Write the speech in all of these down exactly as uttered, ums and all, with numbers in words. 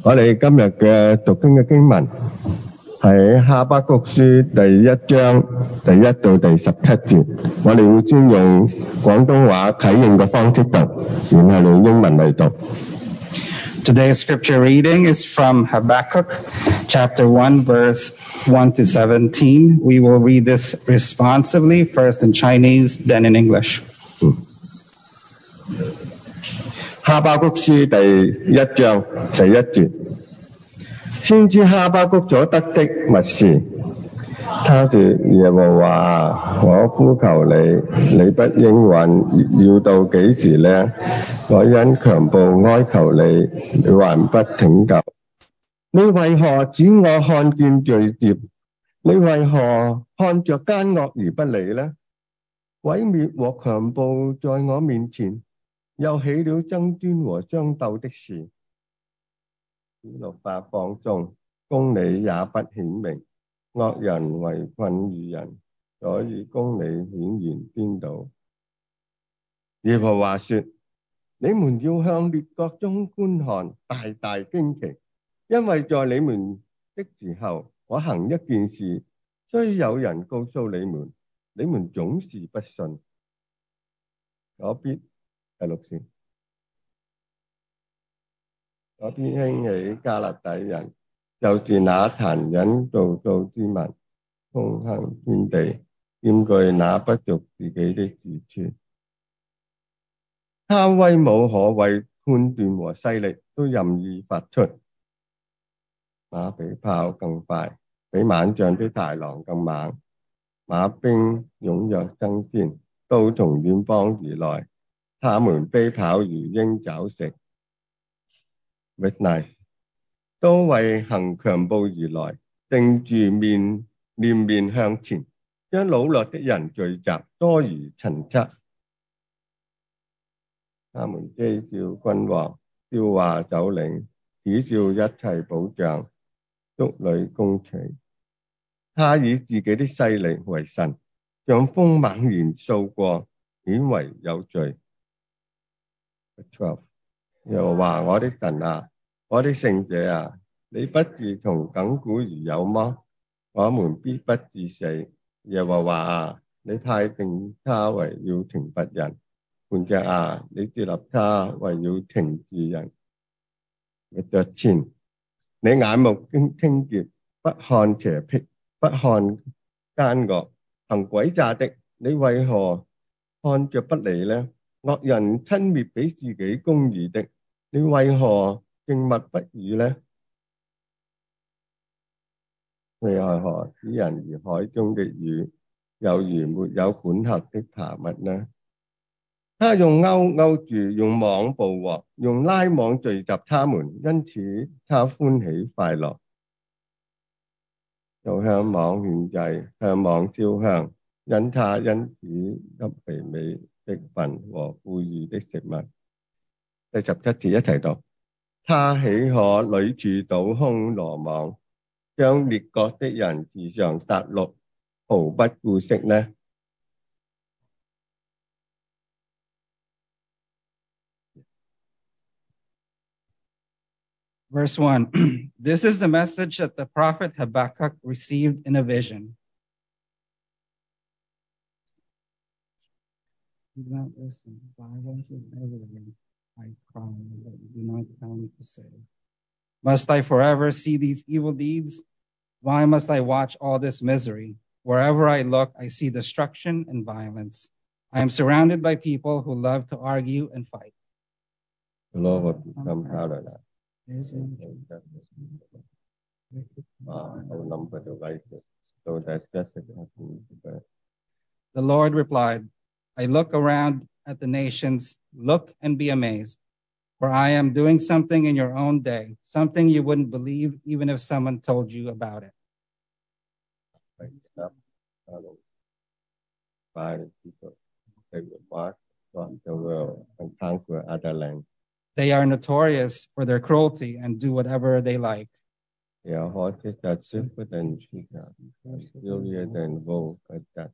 我哋今日嘅讀經嘅經文喺哈巴谷書第一章第一到第十七節，我哋會先用廣東話啟應嘅方式讀，然後用英文嚟讀。 Today's scripture reading is from Habakkuk, chapter one, verse one to seventeen. We will read this responsively, first in Chinese, then in English. 哈巴谷書第一章第一節，先知哈巴谷所得的默示，他說：耶和華，我呼求你，你不應允，要到幾時呢？我因強暴哀求你，你還不拯救。你為何指我看見罪孽？你為何看着奸惡而不理呢？毀滅和強暴在我面前，又起了爭端和相鬥的事。律法放縱，公理也不顯明，惡人圍困愚人，所以公理顯然顛倒。耶和華說：你們要向列國中觀看，大大驚奇，因為在你們的時候，我行一件事，雖有人告訴你們，你們總是不信。我必第六節，我必興起迦勒底人，就是那殘忍造作之民，橫行遍地，佔據那不屬自己的住處。他威武可畏，判斷和勢力都任意發出。馬比炮更快，比猛將的豺狼更猛。馬兵踴躍爭先，都從遠方而來。他們飛跑如鷹找食，都為行強暴而來，定住面臉面向前，將擄掠的人聚集，多如塵漆。他們譏笑君王，笑話首領，恥笑一切保障，築壘攻取。他以自己的勢力為神，像風猛然掃過，顯為有罪。耶和華我的神啊，我的聖者啊，你不是從亙古而有嗎？我們必不致死。耶和華啊，你派定他為要懲罰人，叛逆啊，你設立他為要懲治人。腳前，你眼目清潔，不看邪僻，不看奸惡，行詭詐的，你為何看着不理呢？惡人親滅比自己公義的，你為何靜默不語呢？為何使人如海中的魚，又如沒有管轄的爬物呢？他用鈎鈎住，用網捕獲，用拉網聚集他們，因此他歡喜快樂。又向網獻祭，向網燒香，因他因此給肥美的分和富裕的食物。第十七節一齊讀，他豈可屢處倒空羅網，將列國的人時常殺戮，毫不顧惜呢 Verse one. This is the message that the prophet Habakkuk received in a vision. Do not listen. Violence is everywhere. I cry, but do not come to save. Must I forever see these evil deeds? Why must I watch all this misery? Wherever I look, I see destruction and violence. I am surrounded by people who love to argue and fight. The Lord will become paradise. So that's just the Lord replied, I look around at the nations, look and be amazed, for I am doing something in your own day, something you wouldn't believe even if someone told you about it. They will march from the world and conquer other lands. They are notorious for their cruelty and do whatever they like. Their horses are swifter than cheetahs, furious than wolves, but that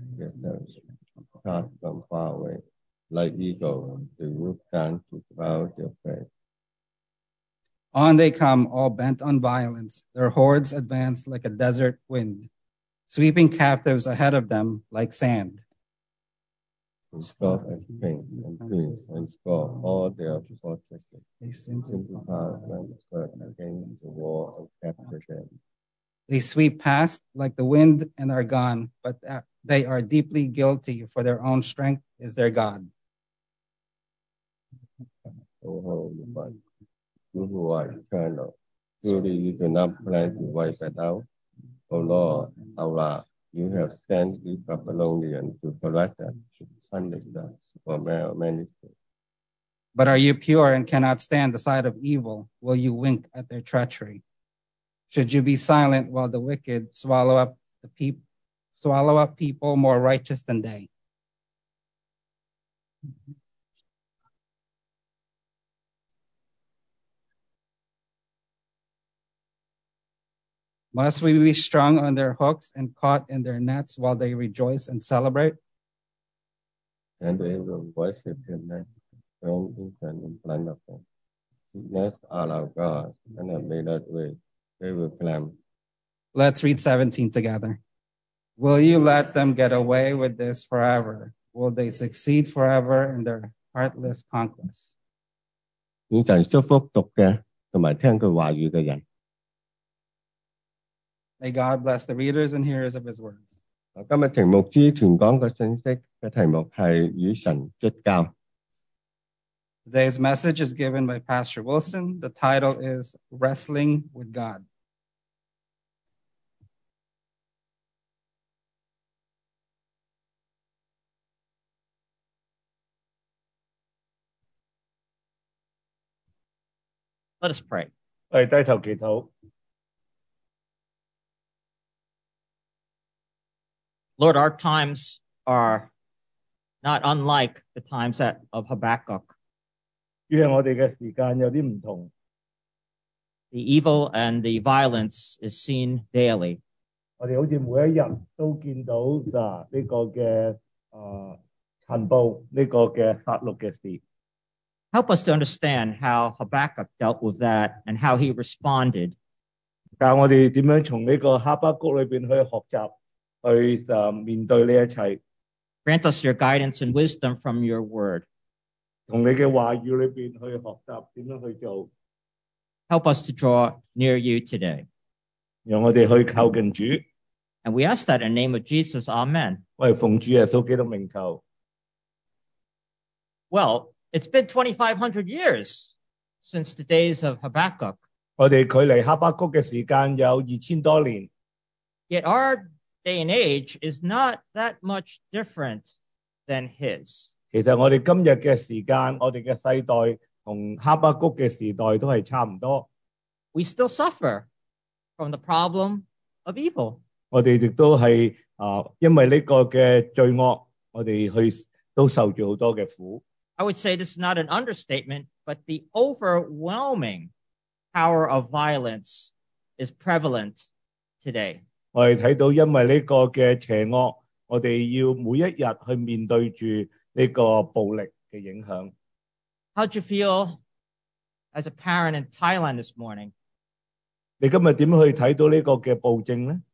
cast from far away. Like eagles, the wolf dance to cloud their prey. On they come, all bent on violence. Their hordes advance like a desert wind, sweeping captives ahead of them like sand. Stop and think and think and score all their forces. They simply Simplify and search against the war and capture them. They sweep past like the wind and are gone, but they are deeply guilty, for their own strength is their God. Oh, holy one, you who are eternal, truly you do not plan to wipe us out. O Lord, Allah, you have sent the Babylonian to correct us, to punish us for many things. But are you pure and cannot stand the sight of evil? Will you wink at their treachery? Should you be silent while the wicked swallow up the people, swallow up people more righteous than they? Must we be strung on their hooks and caught in their nets while they rejoice and celebrate? And they will worship him and burn incense in front of them. Sickness are our God, and have made us way. They will claim. Let's read seventeen together. Will you let them get away with this forever? Will they succeed forever in their heartless conquest? 願神祝福讀嘅同埋聽佢話語嘅人。 May God bless the readers and hearers of his words. 今日庭牧之傳講嘅信息嘅題目係與神摔跤。 Today's message is given by Pastor Wilson. The title is Wrestling with God. Let us pray. 我哋低頭祈禱。 Lord, our times are not unlike the times that of Habakkuk. 主啊，我哋嘅時間有啲唔同。 The evil and the violence is seen daily. 我哋好似每一日都見到嗱呢個嘅啊殘暴呢個嘅殺戮嘅事。 Help us to understand how Habakkuk dealt with that and how he responded. 教我哋點樣從呢個哈巴谷裏邊去學習，去誒面對呢一切。 Grant us your guidance and wisdom from your word. 從你嘅話語裏邊去學習點樣去做。 Help us to draw near you today. 讓我哋去靠近主。 And we ask that in the name of Jesus, amen. 我哋奉主耶穌基督名求。 Well, it's been twenty-five hundred years since the days of Habakkuk. 我哋距離哈巴谷嘅時間有二千多年。 Yet our day and age is not that much different than his. 其實我哋今日嘅時間，我哋嘅世代同哈巴谷嘅時代都係差唔多。 We still suffer from the problem of evil. 我哋亦都係啊，因為呢個嘅罪惡，我哋去都受住好多嘅苦。 I would say this is not an understatement, but the overwhelming power of violence is prevalent today. 我哋睇到，因為呢個嘅邪惡，我哋要每一日去面對住呢個暴力嘅影響。 How'd you feel as a parent in Thailand this morning? 你今日點樣去睇到呢個嘅暴政呢？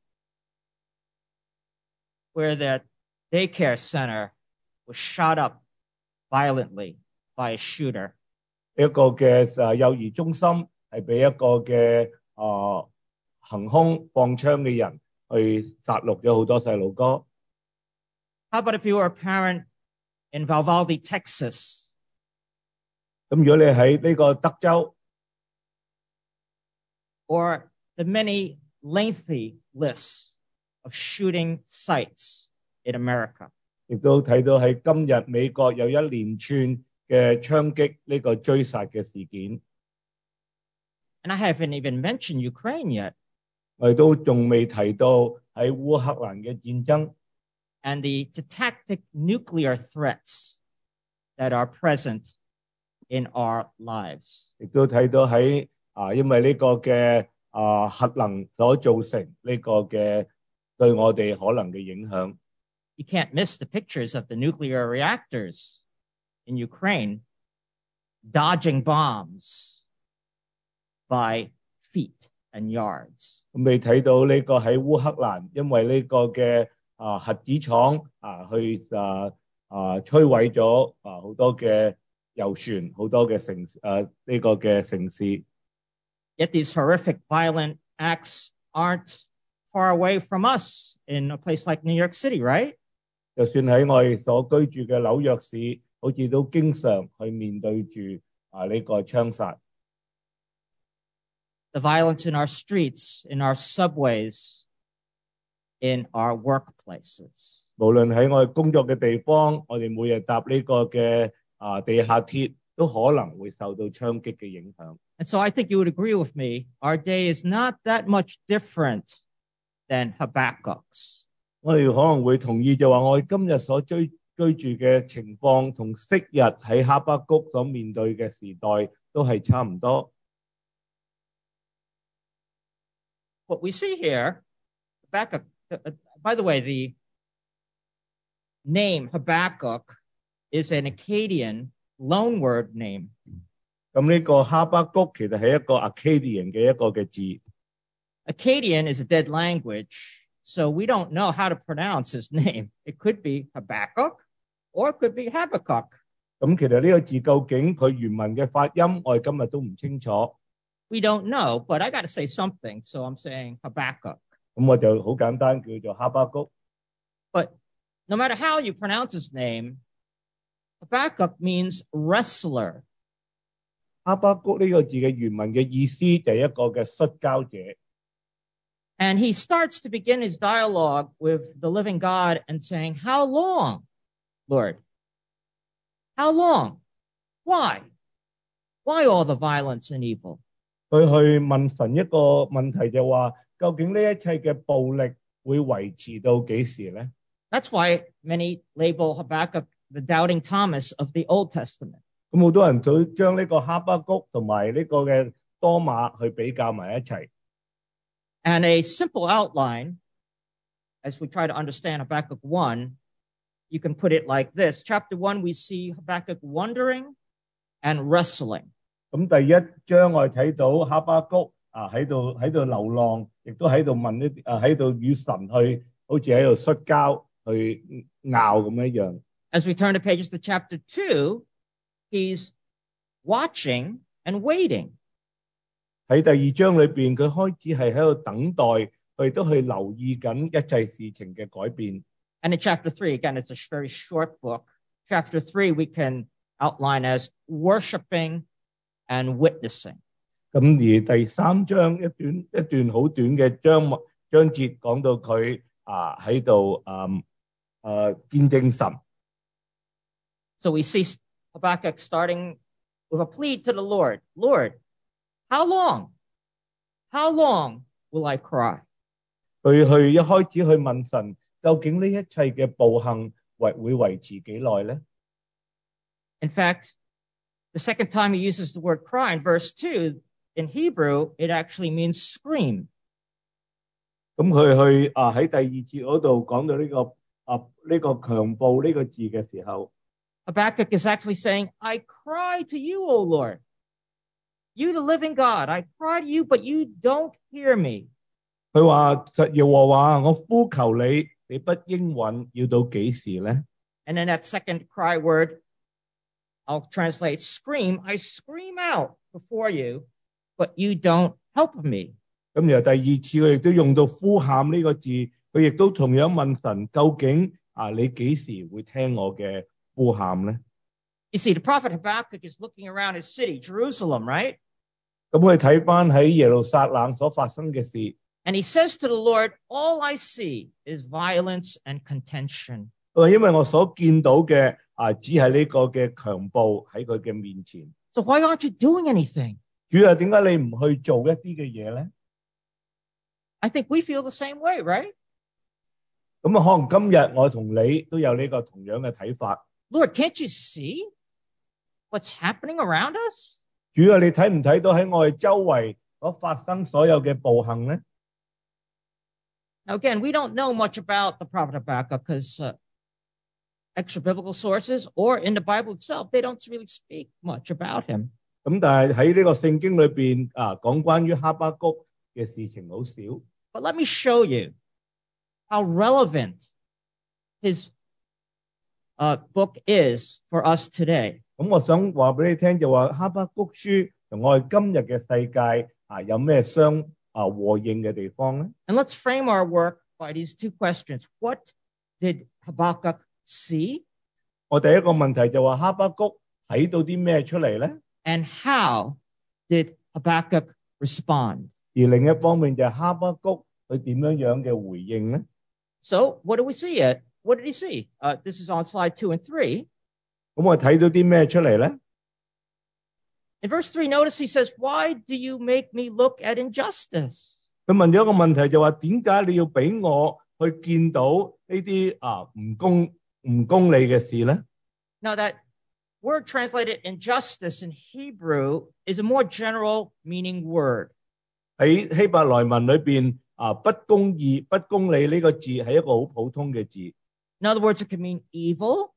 Where that daycare center was shot up violently by a shooter. 一個嘅誒幼兒中心係俾一個嘅啊行兇放槍嘅人去殺戮咗好多細路哥。 How about if you were a parent in Valvalde, Texas? 咁如果你喺呢個德州， Or the many lengthy lists of shooting sites in America. 亦都睇到喺今日美國有一連串嘅槍擊呢個追殺嘅事件。 And I haven't even mentioned Ukraine yet. 我哋都仲未提到喺烏克蘭嘅戰爭。 And the tactic nuclear threats that are present in our lives. 亦都睇到喺啊，因為呢個嘅啊核能所造成呢個嘅對我哋可能嘅影響。 You can't miss the pictures of the nuclear reactors in Ukraine dodging bombs by feet and yards. 咁你睇到呢個喺烏克蘭，因為呢個嘅啊核子廠啊去啊啊摧毀咗啊好多嘅遊船，好多嘅城啊呢個嘅城市。 Yet these horrific violent acts aren't far away from us in a place like New York City, right? 就算喺我哋所居住嘅紐約市，好似都經常去面對住啊呢個槍殺。 The violence in our streets, in our subways, in our workplaces. 無論喺我哋工作嘅地方，我哋每日搭呢個嘅啊地下鐵，都可能會受到槍擊嘅影響。 And so I think you would agree with me, our day is not that much different than Habakkuk's. 我哋可能會同意就話，我哋今日所追居住嘅情況，同昔日喺哈巴谷所面對嘅時代都係差唔多。 What we see here, Habakkuk, uh, by the way, the name Habakkuk is an Akkadian loanword name. 咁呢個哈巴谷其實係一個 Akkadian 嘅一個嘅字。 Akkadian is a dead language, so we don't know how to pronounce his name. It could be Habakkuk, or it could be Habakkuk. 咁其實呢個字究竟佢原文嘅發音，我哋今日都唔清楚。 We don't know, but I got to say something, so I'm saying Habakkuk. 咁我就好簡單叫做哈巴谷。 But no matter how you pronounce his name, Habakkuk means wrestler. 哈巴谷呢個字嘅原文嘅意思就係一個嘅摔跤者。 And he starts to begin his dialogue with the living God and saying, how long, Lord? How long? Why? Why all the violence and evil? 佢去問神一個問題就話，究竟呢一切嘅暴力會維持到幾時呢？ That's why many label Habakkuk the doubting Thomas of the Old Testament. 咁好多人就將呢個哈巴谷同埋呢個嘅多馬去比較埋一齊。 And a simple outline, as we try to understand Habakkuk one, you can put it like this. Chapter one, we see Habakkuk wondering and wrestling. 咁第一章我哋睇到哈巴谷啊喺度喺度流浪，亦都喺度問一啊喺度與神去，好似喺度摔跤去拗咁一樣。 As we turn the pages to chapter two, he's watching and waiting. 喺第二章裏邊，佢開始係喺度等待，佢都去留意緊一切事情嘅改變。 And in chapter three, again, it's a very short book. Chapter three, we can outline as worshiping and witnessing. 咁而第三章一段一段好短嘅章章節講到佢啊喺度誒誒見證神。 So we see Habakkuk starting with a plea to the Lord. Lord, how long? How long will I cry? 佢去一開始去問神，究竟呢一切嘅暴行維會維持幾耐咧？ In fact, the second time he uses the word cry in verse two, in Hebrew, it actually means scream. 咁佢去啊喺第二節嗰度講到呢個啊呢個強暴呢個字嘅時候。 Habakkuk is actually saying, I cry to you, O Lord. You, the living God, I cry to you, but you don't hear me. 佢話實耶和華，我呼求你，你不應允，要到幾時呢？ And then that second cry word, I'll translate scream. I scream out before you, but you don't help me. 咁然後第二次佢亦都用到呼喊呢個字，佢亦都同樣問神，究竟啊你幾時會聽我嘅？ You see, the prophet Habakkuk is looking around his city, Jerusalem, right? 咁佢睇翻喺耶路撒冷所發生嘅事。 And he says to the Lord, all I see is violence and contention. 佢話因為我所見到嘅啊，只係呢個嘅強暴喺佢嘅面前。 So why aren't you doing anything? 主啊，點解你唔去做一啲嘅嘢咧？ I think we feel the same way, right? 咁啊，可能今日我同你都有呢個同樣嘅睇法。 Lord, can't you see what's happening around us? 主啊，你睇唔睇到喺我哋周圍所發生所有嘅暴行呢？ Now, again, we don't know much about the prophet Habakkuk because uh, extra biblical sources or in the Bible itself, they don't really speak much about him. 咁但係喺呢個聖經裏邊啊，講關於哈巴谷嘅事情好少。 But let me show you how relevant his uh, book is for us today. 咁我想話俾你聽，就話哈巴谷書同我哋今日嘅世界啊有咩相啊和應嘅地方咧？ And let's frame our work by these two questions. What did Habakkuk see? 我第一個問題就話哈巴谷睇到啲咩出嚟咧？ And how did Habakkuk respond? 而另一方面就係哈巴谷佢點樣樣嘅回應咧？ So what do we see? It? What did he see? Uh, this is on slide two and three. 咁我睇到啲咩出嚟咧？ In verse three, notice he says, "Why do you make me look at injustice?" 佢問咗一個問題就話點解你要俾我去見到呢啲啊唔公唔公理嘅事咧？ Now that word translated injustice in Hebrew is a more general meaning word. 喺希伯來文裏邊啊，不公義、不公理呢個字係一個好普通嘅字。 In other words, it can mean evil,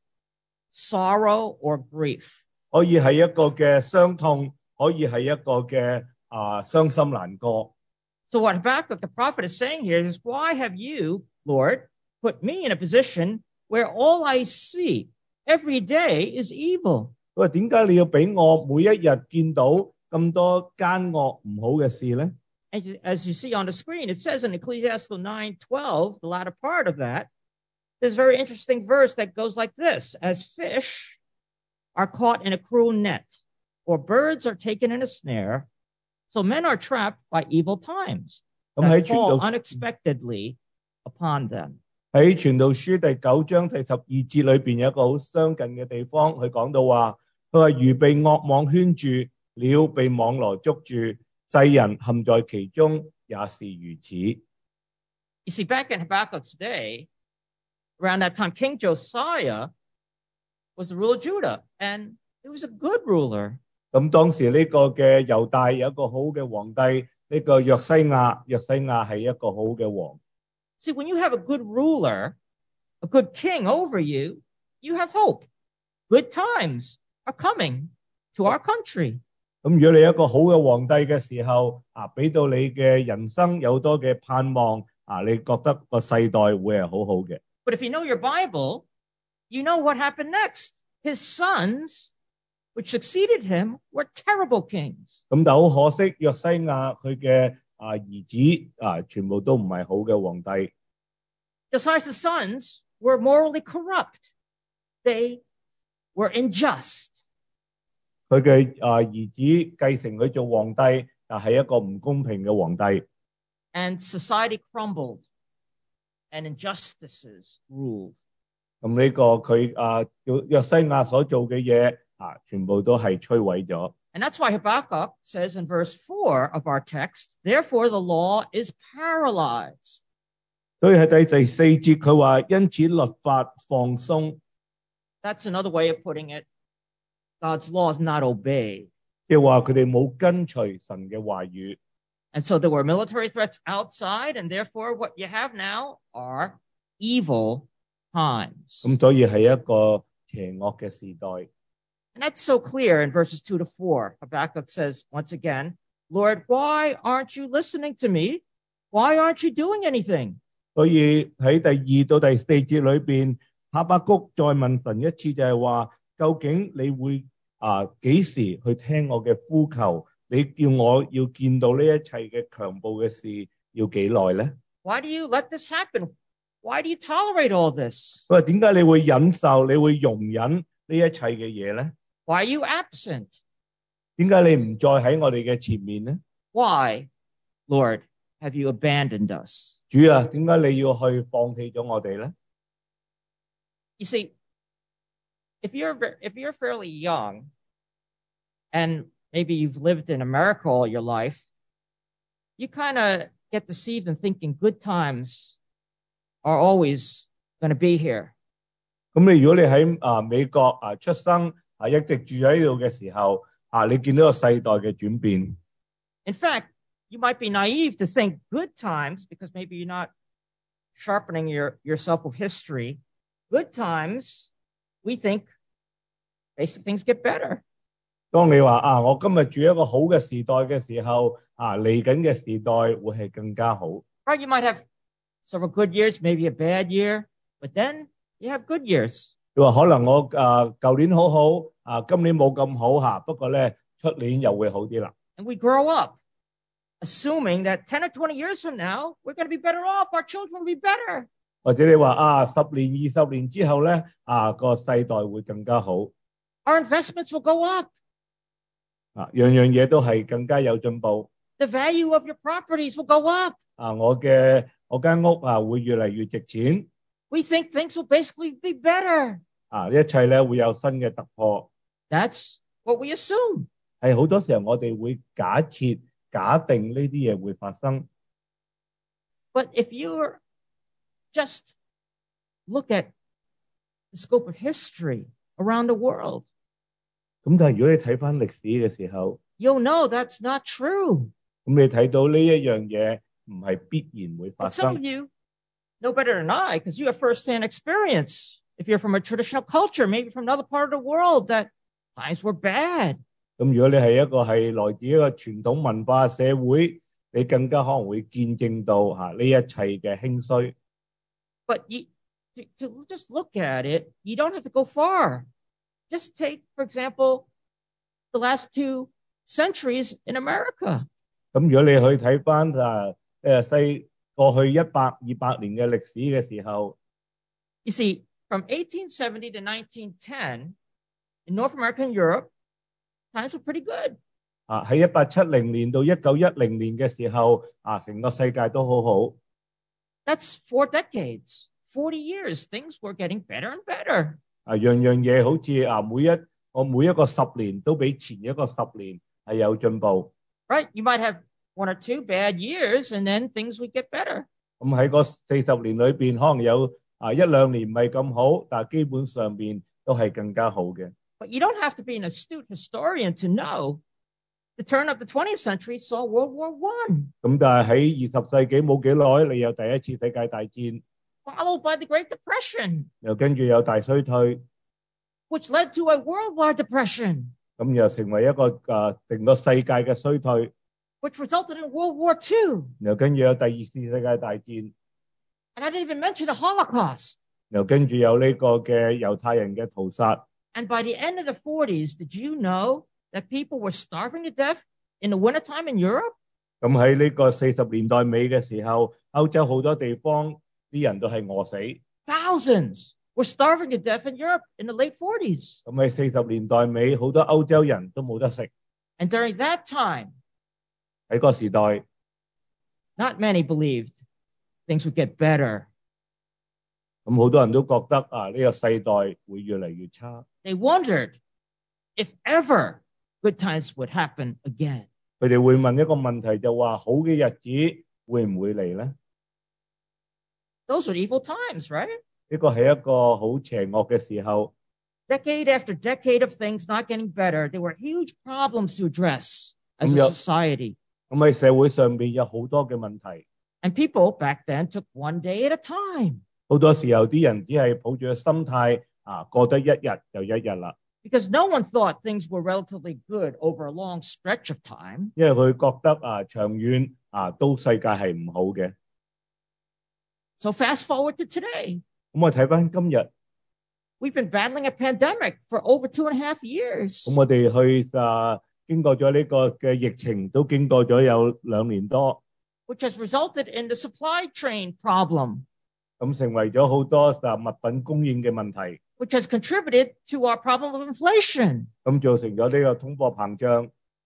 sorrow, or grief. 可以係一個嘅傷痛，可以係一個嘅啊傷心難過。 So what Habakkuk the prophet is saying here is, why have you, Lord, put me in a position where all I see every day is evil? 佢話點解你要俾我每一日見到咁多奸惡唔好嘅事咧？ As you, as you see on the screen, it says in Ecclesiastes nine twelve, the latter part of that, there's a very interesting verse that goes like this: As fish are caught in a cruel net, or birds are taken in a snare, so men are trapped by evil times that fall unexpectedly upon them. 喺傳道書第九章第十二節裏邊有一個好相近嘅地方，佢講到話，佢話魚被惡網圈住，鳥被網羅捉住，世人陷在其中，也是如此。 You see, back in Habakkuk's day, around that time, King Josiah was the ruler of Judah, and he was a good ruler. 咁當時呢個嘅猶大有一個好嘅皇帝，呢個約西亞，約西亞係一個好嘅王。 See, when you have a good ruler, a good king over you, you have hope. Good times are coming to our country. 咁如果你一個好嘅皇帝嘅時候，啊，俾到你嘅人生有多嘅盼望，啊，你覺得個世代會係好好嘅。 But if you know your Bible, you know what happened next. His sons, which succeeded him, were terrible kings. 咁但好可惜，約西亞佢嘅啊兒子啊，全部都唔係好嘅皇帝。 Josiah's sons were morally corrupt. They were unjust. 佢嘅啊兒子繼承佢做皇帝，但係一個唔公平嘅皇帝。 And society crumbled, and injustices ruled. 咁呢個佢啊約西亞所做嘅嘢啊，全部都係摧毀咗。 And that's why Habakkuk says in verse four of our text, therefore the law is paralyzed. 所以喺第第四節佢話，因此律法放鬆。 That's another way of putting it. God's law is not obeyed. 即係話佢哋冇跟隨神嘅話語。 And so there were military threats outside, and therefore what you have now are evil times. 咁所以係一個邪惡嘅時代。 And that's so clear in verses two to four. Habakkuk says once again, Lord, why aren't you listening to me? Why aren't you doing anything? 所以喺第二到第四節裏邊，哈巴谷再問神一次，就係話，究竟你會啊幾時去聽我嘅呼求？你叫我要見到呢一切嘅強暴嘅事要幾耐咧？ Why do you let this happen? Why do you tolerate all this? 佢話點解你會忍受，你會容忍呢一切嘅嘢咧？ Why are you absent? 點解你唔再喺我哋嘅前面咧？ Why, Lord, have you abandoned us? 主啊，點解你要去放棄咗我哋咧？ You see, if you're if you're fairly young, and maybe you've lived in America all your life, you kind of get deceived in thinking good times are always going to be here. 咁你如果你喺啊美國啊出生啊一直住喺呢度嘅時候啊，你見到個世代嘅轉變。 In fact, you might be naive to think good times, because maybe you're not sharpening your, yourself with history. Good times, we think basic things get better. 當你話啊，我今日住一個好嘅時代嘅時候，啊嚟緊嘅時代會係更加好。 Right? You might have several good years, maybe a bad year, but then you have good years. 佢話可能我啊舊年好好，啊今年冇咁好嚇，不過咧出年又會好啲啦。 And we grow up assuming that ten or twenty years from now, we're going to be better off. Our children will be better. 或者你話啊十年二十年之後咧，啊個世代會更加好。 Our investments will go up. 啊樣樣嘢都係更加有進步。 The value of your properties will go up. 啊我嘅我間屋啊會越嚟越值錢。 We think things will basically be better. 啊一切咧會有新嘅突破。 That's what we assume. 係好多時候我哋會假設假定呢啲嘢會發生。 But if you just look at the scope of history around the world, 咁但係如果你睇翻歷史嘅時候， you'll know that's not true. 咁你睇到呢一樣嘢唔係必然會發 But some of 生。 you know better than I because you have firsthand experience. If you're from a traditional culture, maybe from another part of the world, that times were bad. 咁如果你係一個係來自一個傳統文化社會，你更加可能會見證到嚇呢一切嘅興衰。 But you, to, to just look at it, you don't have to go far. Just take, for example, the last two centuries in America. 咁如果你去睇翻啊誒西過去一百二百年嘅歷史嘅時候， You see, from eighteen seventy to nineteen ten, in North America and Europe, times were pretty good. 啊喺一八七零年到一九一零年嘅時候，啊成個世界都好好。 That's four decades, forty years. Things were getting better and better. 啊樣樣嘢好似啊每一我每一個十年都比前一個十年係有進步。 Right? You might have one or two bad years, and then things would get better. 咁喺嗰四十年裏邊，可能有啊一兩年唔係咁好，但係基本上邊都係更加好嘅。 But you don't have to be an astute historian to know the turn of the twentieth century saw World War One, 咁但係喺二十世紀冇幾耐，你有第一次世界大戰， followed by the Great Depression, 又跟住有大衰退， which led to a worldwide depression, 咁又成為一個啊成個世界嘅衰退， which resulted in World War Two. 又跟住有第二次世界大戰， And I didn't even mention the Holocaust. 又跟住有呢個嘅猶太人嘅屠殺。 And by the end of the forties, did you know that people were starving to death in the wintertime in Europe? 咁喺呢個四十年代尾嘅時候，歐洲好多地方啲人都係餓死。 Thousands were starving to death in Europe in the late forties. 咁喺四十年代尾，好多歐洲人都冇得食。 And during that time, 喺個時代， not many believed things would get better. 咁好多人都覺得啊，呢個世代會越嚟越差。 They wondered if ever good times would happen again. 佢哋會問一個問題，就話好嘅日子會唔會嚟呢？ Those were evil times, right? 呢個係一個好邪惡嘅時候。 Decade after decade of things not getting better. There were huge problems to address as a Yeah. society. 咁喺社會上邊有好多嘅問題。 And people back then took one day at a time. 好多時候啲人只係抱住個心態啊，過得一日就一日啦。 Because no one thought things were relatively good over a long stretch of time. 因為佢覺得啊，長遠啊都世界係唔好嘅。 So fast forward to today. 咁我睇翻今日， We've been battling a pandemic for over two and a half years. 咁我哋去啊經過咗呢個嘅疫情，都經過咗有兩年多， Which has resulted in the supply chain problem, 咁成為咗好多啊物品供應嘅問題， which has contributed to our problem of inflation. 咁造成咗呢個通貨膨脹。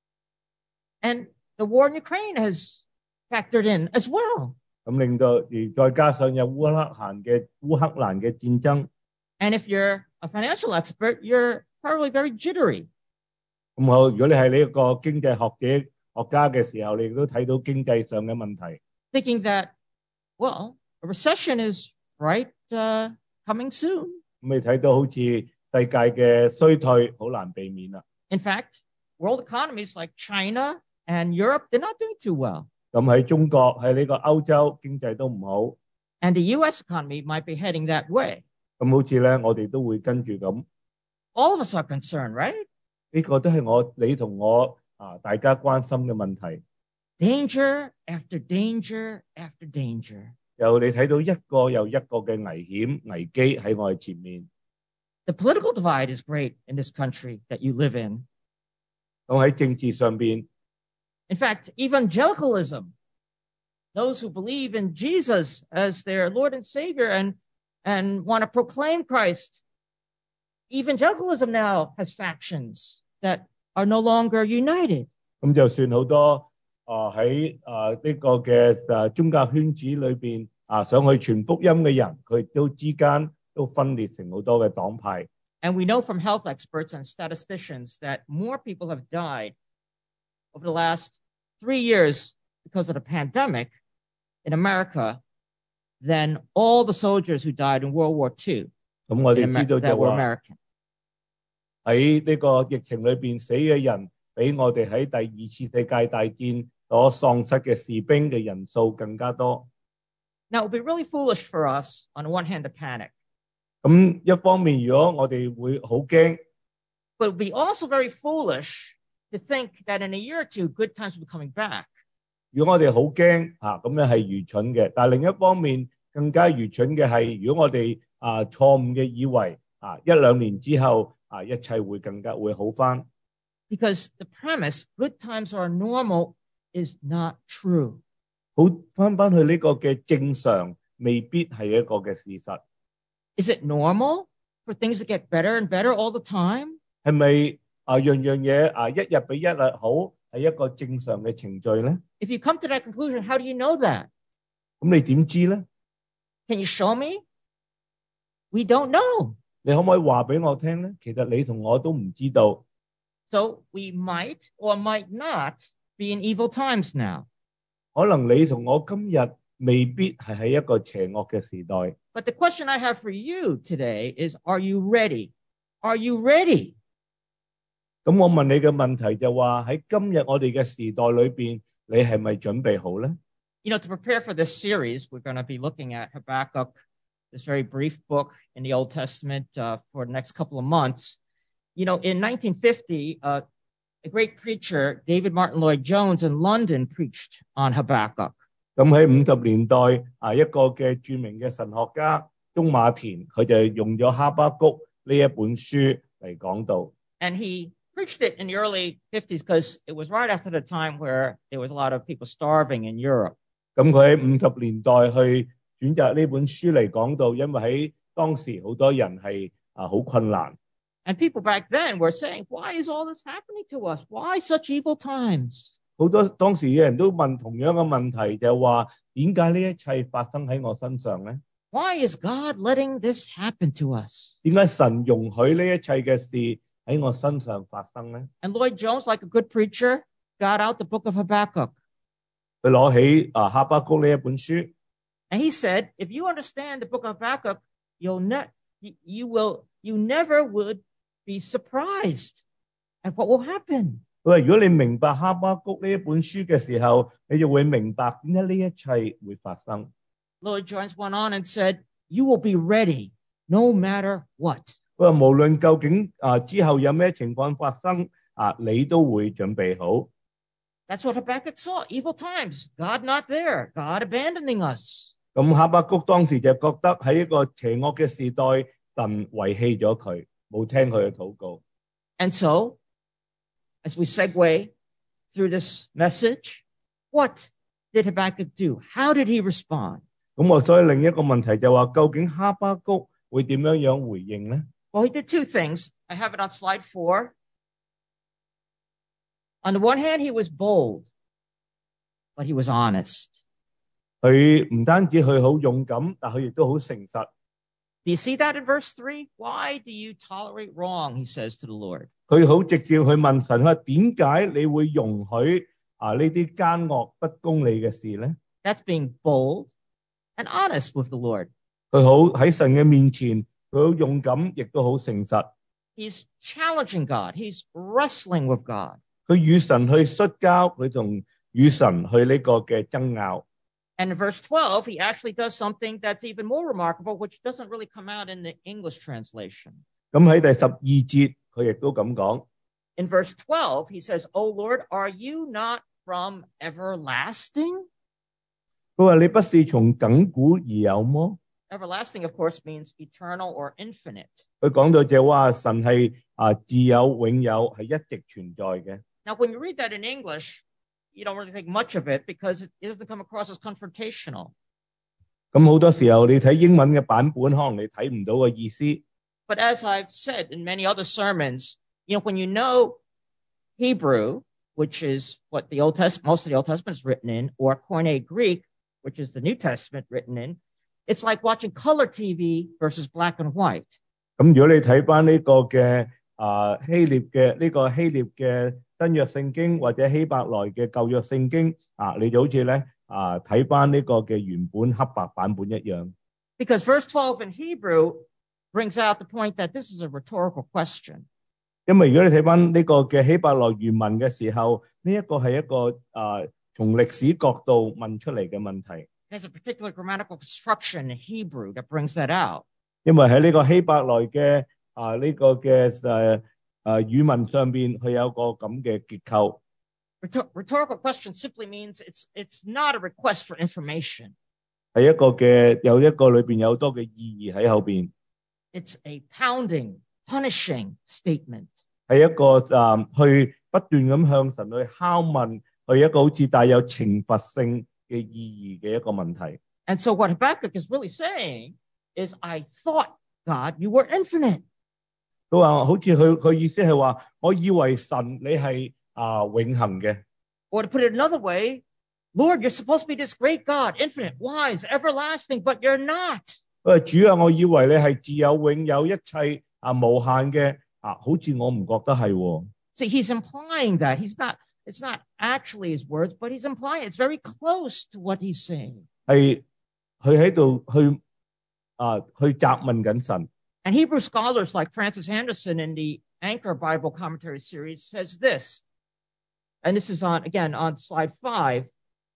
And the war in Ukraine has factored in as well. 咁令到而再加上有烏克蘭嘅烏克蘭嘅戰爭， And if you're a financial expert, you're probably very jittery. 咁好，如果你係呢一個經濟學者學家嘅時候，你亦都睇到經濟上嘅問題， Thinking that, well, a recession is right uh, coming soon. 咁你睇到好似世界嘅衰退好難避免啦。 In fact, world economies like China and Europe, they're not doing too well. 咁喺中國喺呢個歐洲經濟都唔好， And the U S economy might be heading that way. 咁好似咧我哋都會跟住咁，呢、 All of us are concerned, right? 呢個都係我你同我啊大家關心嘅問題。 Danger after danger after danger. 又你睇到一個又一個嘅危險危機喺我哋前面。 The political divide is great in this country that you live in. 咁喺政治上邊 In fact, evangelicalism, those who believe in Jesus as their Lord and Savior and, and want to proclaim Christ, evangelicalism now has factions that are no longer united. 咁就算好多啊喺啊呢個嘅啊宗教圈子裏邊啊想去傳福音嘅人，佢都之間都分裂成好多嘅黨派。 And we know from health experts and statisticians that more people have died over the last three years because of the pandemic in America than all the soldiers who died in World War Two 咁我哋 in 知道 Amer- that 就 were 話 American. 喺呢個疫情裏邊死嘅人，比我哋喺第二次世界大戰所喪失嘅士兵嘅人數更加多。 Now, it would be really foolish for us, on the one hand, to panic, 咁一方面，如果我哋會好驚， but it would be also very foolish to think that in a year or two, good times will be coming back. 如果我哋好驚嚇，咁樣係愚蠢嘅。但係另一方面，更加愚蠢嘅係，如果我哋啊錯誤嘅以為啊一兩年之後啊一切會更加會好返。 Because the premise, good times are normal, is not true. 好返返去呢個嘅正常，未必係一個嘅事實。 Is it normal for things to get better and better all the time? 係咪啊樣樣嘢啊一日比一日好，係一個正常嘅程序咧？ If you come to that conclusion, how do you know that? 咁你點知咧？ Can you show me? We don't know. 你可唔可以話俾我聽咧？其實你同我都唔知道。 So we might or might not be in evil times now. 可能你同我今日未必係喺一個邪惡嘅時代。 But the question I have for you today is, are you ready? Are you ready? 咁我問你嘅問題就話喺今日我哋嘅時代裏邊，你係咪準備好咧？ You know, to prepare for this series, we're going to be looking at Habakkuk, this very brief book in the Old Testament uh, for the next couple of months. You know, in nineteen fifty, uh, a great preacher, David Martin Lloyd-Jones in London, preached on Habakkuk. 咁喺五十年代啊，一個嘅著名嘅神學家鍾馬田，佢就用咗哈巴谷呢一本書嚟講道。 And he preached it in the early fifties because it was right after the time where there was a lot of people starving in Europe. 咁佢喺五十年代去選擇呢本書嚟講道，因為喺當時好多人係啊好困難。 And people back then were saying, why is all this happening to us? Why such evil times? 好多當時嘅人都問同樣嘅問題，就係話點解呢一切發生喺我身上咧？ Why is God letting this happen to us? 點解神容許呢一切嘅事喺我身上發生咧？ And Lloyd-Jones, like a good preacher, got out the book of Habakkuk. 佢攞起啊哈巴谷呢一本書， And he said, if you understand the book of Habakkuk, you'll ne- you will, you never would be surprised at what will happen. 佢話如果你明白哈巴谷呢一本書嘅時候，你就會明白點解呢一切會發生。 Lloyd-Jones went on and said, you will be ready no matter what. 佢話無論究竟啊之後有咩情況發生啊，你都會準備好。 That's what Habakkuk saw, evil times, God not there, God abandoning us. 咁哈巴谷當時就覺得喺一個邪惡嘅時代，神遺棄咗佢，冇聽佢嘅禱告。 And so, as we segue through this message, what did Habakkuk do? How did he respond? 咁我所以另一個問題就話，究竟哈巴谷會點樣樣回應咧？ Well, he did two things. I have it on slide four. On the one hand, he was bold, but he was honest. 佢唔單止佢好勇敢，但佢亦都好誠實。 Do you see that in verse three? Why do you tolerate wrong? He says to the Lord. 佢好直接去問神，佢話點解你會容許啊呢啲奸惡不公理嘅事咧？ That's being bold and honest with the Lord. 佢好喺神嘅面前，佢好勇敢，亦都好誠實。 He's challenging God. He's wrestling with God. 佢與神去摔跤，佢同與神去呢個嘅爭拗。 And in verse twelve, he actually does something that's even more remarkable, which doesn't really come out in the English translation. 咁喺第十二節，佢亦都咁講。 in verse twelve, he says, "O Lord, are you not from everlasting?" 佢話你不是從亙古而有麼？ Everlasting, of course, means eternal or infinite. 佢講到就話神係啊自有永有，係一直存在嘅。 Now, when you read that in English, you don't really think much of it because it doesn't come across as confrontational. 咁好多時候你睇英文嘅版本，可能你睇唔到個意思。 But as I've said in many other sermons, you know, when you know Hebrew, which is what the Old Testament, most of the Old Testament is written in, or Koine Greek, which is the New Testament written in, it's like watching color T V versus black and white. 咁如果你睇翻呢個嘅啊希臘嘅呢個希臘嘅新約聖經或者希伯來嘅舊約聖經啊，你就好似咧啊睇翻呢個嘅原本黑白版本一樣。 Because verse twelve in Hebrew brings out the point that this is a rhetorical question. 因為如果你睇翻呢個嘅希伯來原文嘅時候，呢一個係一個啊從歷史角度問出嚟嘅問題。 There's a particular grammatical construction in Hebrew that brings that out. 因為喺呢個希伯來嘅啊呢個嘅誒誒語文上邊，佢有個咁嘅結構。 Rhetor- Rhetorical question simply means it's it's not a request for information. 係一個嘅有一個裏邊有好多嘅意義喺後邊。 It's a pounding, punishing statement. 係一個啊去不斷咁向神去拷問，去一個好似帶有懲罰性嘅意義嘅一個問題。 And so what Habakkuk is really saying is, I thought, God, you were infinite. 佢話好似佢佢意思係話，我以為神你係啊永恆嘅。 Or to put it another way, Lord, you're supposed to be this great God, infinite, wise, everlasting, but you're not. 佢話主啊，我以為你係自有永有一切啊無限嘅啊，好似我唔覺得係喎。 See, he's implying that. He's not, it's not actually his words, but he's implying it's very close to what he's saying. 係佢喺度去啊去責問緊神。 And Hebrew scholars like Francis Anderson in the Anchor Bible Commentary series says this, and this is on, again, on slide five.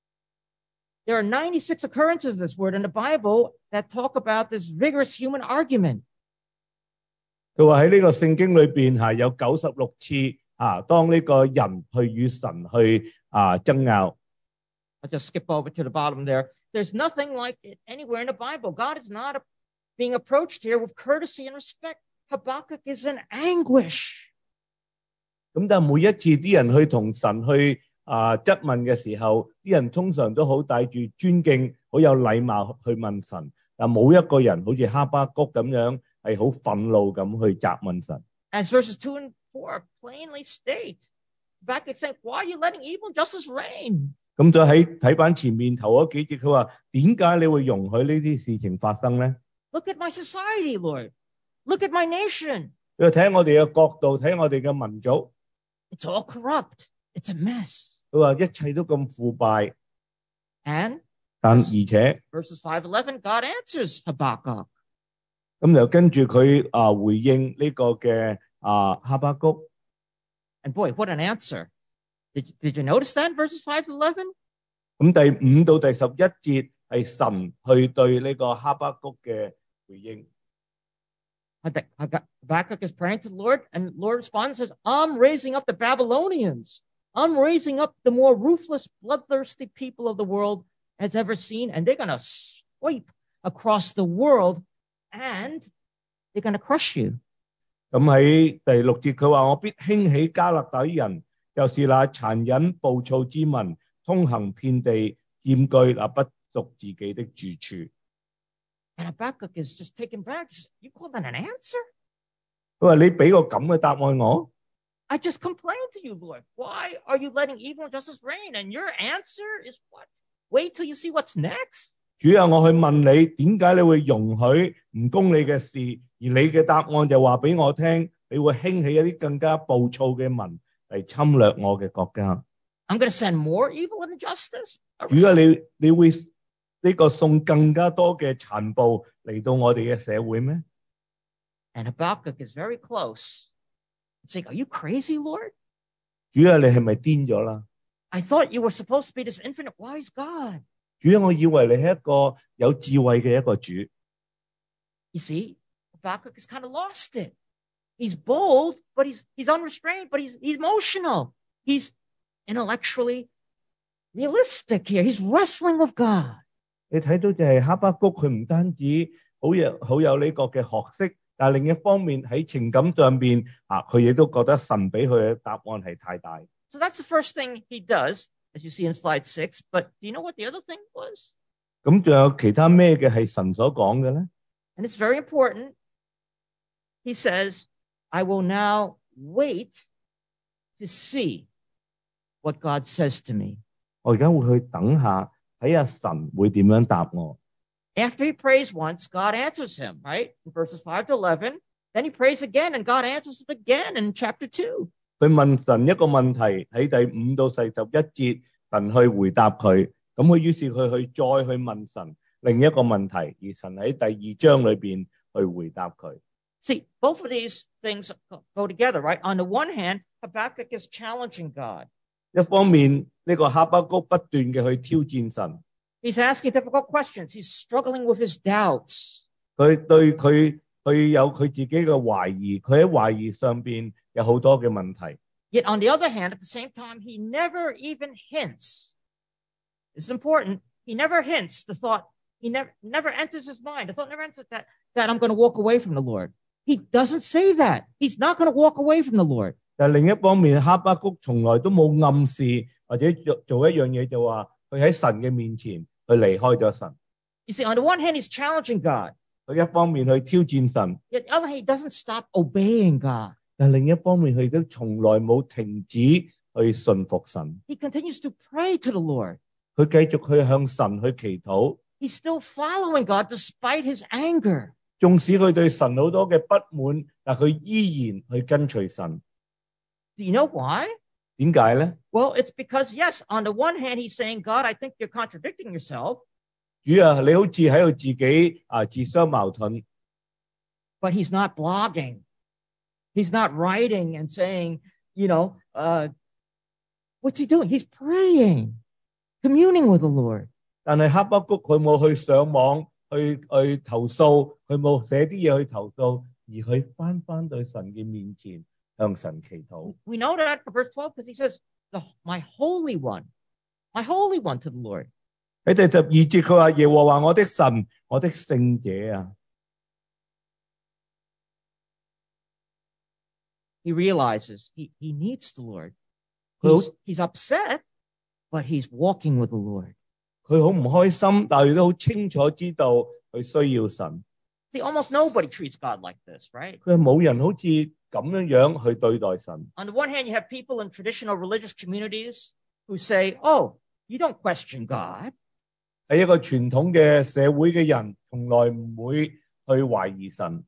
There are ninety-six occurrences of this word in the Bible that talk about this vigorous human argument. 佢話喺呢個聖經裏邊係有九十六次啊，當呢個人去與神去啊爭拗。 I'll just skip over to the bottom there. There's nothing like it anywhere in the Bible. God is not a, being approached here with courtesy and respect. Habakkuk is in anguish. 咁但係每一次啲人去同神去啊質問嘅時候，啲人通常都好帶住尊敬，好有禮貌去問神，但冇一個人好似哈巴谷咁樣係好憤怒咁去責問神。 As verses two and four plainly state, Habakkuk saying, why are you letting evil justice reign? 咁就喺睇翻前面頭嗰幾節，佢話點解你會容許呢啲事情發生咧？ Look at my society, Lord. Look at my nation. 佢話睇下我哋嘅角度，睇下我哋嘅民族， It's all corrupt. It's a mess. 佢話一切都咁腐敗， And 但而且 verses five eleven, God answers Habakkuk. 咁就跟住佢啊回應呢個嘅啊哈巴谷。 And boy, what an answer. Did, did you notice that in verses five to eleven? 咁第五到第十一節係神去對呢個哈巴谷嘅回應。 Habakkuk is praying to the Lord, and the Lord responds and says, I'm raising up the Babylonians. I'm raising up the more ruthless, bloodthirsty people of the world has ever seen, and they're going to sweep across the world, and they're going to crush you. 咁喺第六節佢話：我必興起加勒底人，就是那殘忍暴躁之民，通行遍地，佔據那不屬自己的住處。 And Habakkuk is just taken back. You call that an answer? 佢話：你俾個咁嘅答案我， I just complained to you, Lord. Why are you letting evil and justice reign? And your answer is what? Wait till you see what's next. 主啊，我去問你，點解你會容許唔公理嘅事？而你嘅答案就話俾我聽，你會興起一啲更加暴躁嘅民嚟侵略我嘅國家。 I'm going to send more evil and injustice. 主啊，你你會呢個送更加多嘅殘暴嚟到我哋嘅社會咩？ And Habakkuk is very close. It's like, are you crazy, Lord? 主啊，你係咪癲咗啦？ I thought you were supposed to be this infinite wise God. 主啊，我以為你係一個有智慧嘅一個主。 You see, Habakkuk has kind of lost it. He's bold, but he's he's unrestrained, but he's he's emotional. He's intellectually realistic here. He's wrestling with God. 你睇到就係哈巴谷佢唔單止好有好有呢個嘅學識，但係另一方面喺情感上邊啊，佢亦都覺得神俾佢嘅答案係太大。 So that's the first thing he does, as you see in slide six. But do you know what the other thing was? 咁仲有其他咩嘅係神所講嘅咧？ And it's very important. He says, I will now wait to see what God says to me. 我而家會去等下睇下神會點樣答我。 After he prays once, God answers him, right? In verses five to eleven. Then he prays again, and God answers him again in chapter two. 佢問神一個問題喺第五到四十一節，神去回答佢。咁佢於是佢去再去問神另一個問題，而神喺第二章裏邊去回答佢。 See, both of these things go together, right? On the one hand, Habakkuk is challenging God. 一方面呢個哈巴谷不斷嘅去挑戰神， He's asking difficult questions. He's struggling with his doubts. 佢對佢佢有佢自己嘅懷疑，佢喺懷疑上邊有好多嘅問題。 Yet on the other hand, at the same time, he never even hints. It's important. He never hints the thought. He never never enters his mind. The thought never enters that that I'm going to walk away from the Lord. He doesn't say that. He's not going to walk away from the Lord. 但另一方面，哈巴谷從來都冇暗示或者做做一樣嘢，就話佢喺神嘅面前去離開咗神。 You see, on the one hand, he's challenging God. 佢一方面去挑戰神， Yet on the other hand, he doesn't stop obeying God. 但另一方面佢亦都從來冇停止去信服神。 He continues to pray to the Lord. 佢繼續去向神去祈禱， He's still following God despite his anger. 縱使佢對神好多嘅不滿，但佢依然去跟隨神。 Do you know why? 點解咧？ Well, it's because, yes, on the one hand, he's saying, God, I think you're contradicting yourself. 主啊，你好似喺度自己啊自相矛盾。 But he's not blogging. He's not writing and saying, you know, uh, what's he doing? He's praying, communing with the Lord. 但係哈巴谷佢冇去上網去去投訴，佢冇寫啲嘢去投訴，而佢翻翻到神嘅面前向神祈禱。 We know that from verse twelve because he says, the, my Holy One, my Holy One to the Lord. 喺第十二節佢話耶和華我的神，我的聖者啊。 He realizes he, he needs the Lord. He's, he's upset, but he's walking with the Lord. 佢好唔開心，但係佢都好清楚知道佢需要神。 See, almost nobody treats God like this, right? 佢係冇人好似咁樣樣去對待神。 On the one hand, you have people in traditional religious communities who say, oh, you don't question God. 喺一個傳統嘅社會嘅人，從來唔會去懷疑神。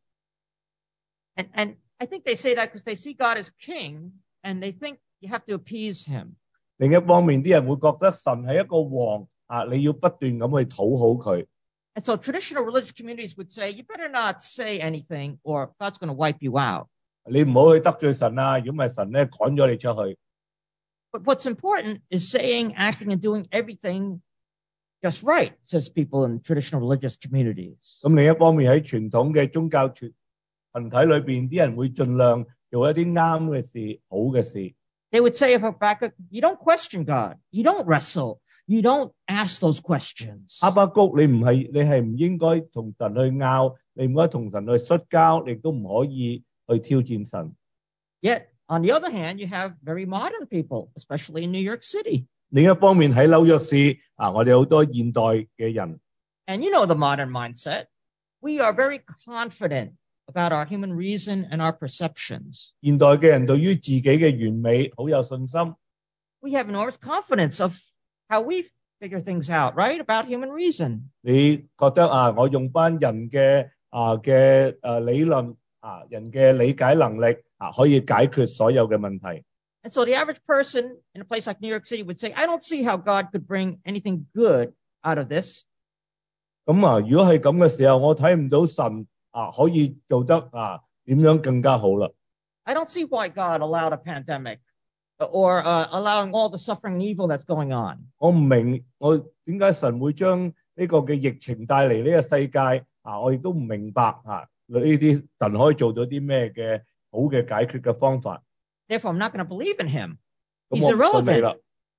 And, and I think they say that because they see God as king and they think you have to appease him. 另一方面，啲人會覺得神係一個王啊，你要不斷咁去討好佢。 And so traditional religious communities would say, you better not say anything or God's going to wipe you out. 你唔好去得罪神啊，如果唔係神咧趕咗你出去。 But what's important is saying, acting, and doing everything just right, says people in traditional religious communities. 咁另一方面喺傳統嘅宗教團群體裏邊，啲人會盡量做一啲啱嘅事、好嘅事。 They would say of Habakkuk, you don't question God. You don't wrestle. You don't ask those questions. 哈巴谷，你唔係你係唔應該同神去拗，你唔該同神去摔跤，你亦都唔可以去挑戰神。 Yet, on the other hand, you have very modern people, especially in New York City. 另一方面喺紐約市啊，我哋好多現代嘅人。 And you know the modern mindset. We are very confident about our human reason and our perceptions. 現代嘅人對於自己嘅完美好有信心。 We have enormous confidence of how we figure things out, right? About human reason. 你覺得啊，我用翻人嘅啊嘅誒理論啊，人嘅理解能力啊，可以解決所有嘅問題。 And so the average person in a place like New York City would say, I don't see how God could bring anything good out of this. 咁啊，如果係咁嘅時候，我睇唔到神啊可以做得啊點樣更加好啦。 I don't see why God allowed a pandemic or uh, allowing all the suffering and evil that's going on. 我唔明我點解神會將呢個嘅疫情帶嚟呢個世界啊，我亦都唔明白啊呢啲神可以做咗啲咩嘅好嘅解決嘅方法。 Therefore, I'm not going to believe in him. 咁 He's 我唔信你 irrelevant. 啦。